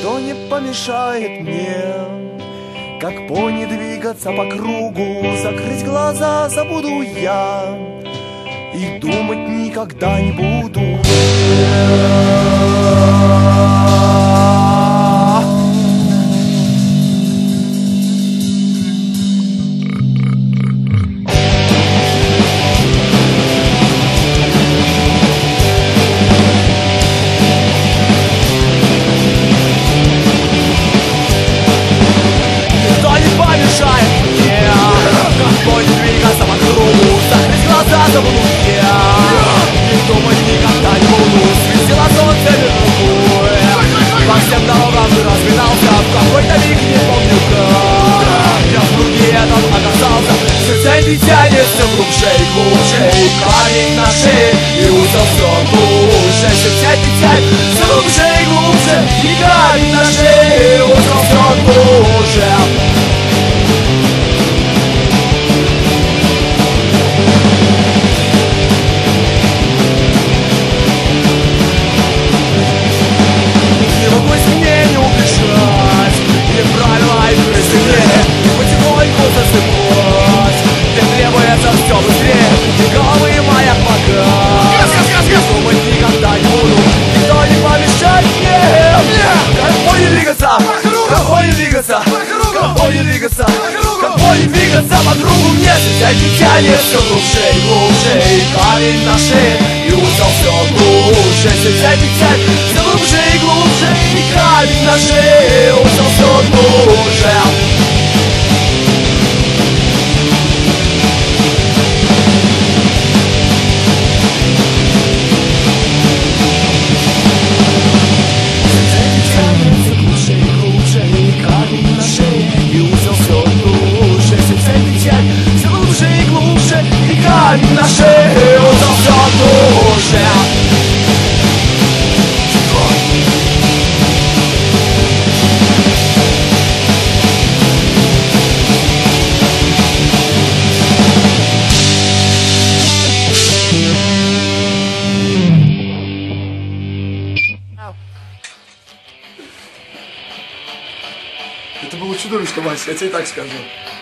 Никто не помешает мне, как пони, двигаться по кругу. Закрыть глаза забуду я и думать никогда не буду. Забуду я, не думать никогда не буду. Светило солнце вверху, по всем дорогам ты разметался. В какой-то миг не помню как я в круге этом оказался. Сердце не тянется глубже и глубже, и камень на шее, и узел все глубже. Сердце не тянется глубже и глубже, и камень на шее, и узел все глубже. Все быстрее, и головы моя погас. Думать никогда не буду, никто не помешает мне. Как пони двигаться, как пони двигаться, как пони двигаться, как пони двигаться по кругу мне. Сердце тянет все глубже и глубже, и камень на шее, и узел все глубже. Сердце тянет все глубже и глубже, и камень на шее, и узел все глубже. На шее узел все глубже. Это было чудовищно, Вася, я тебе так скажу.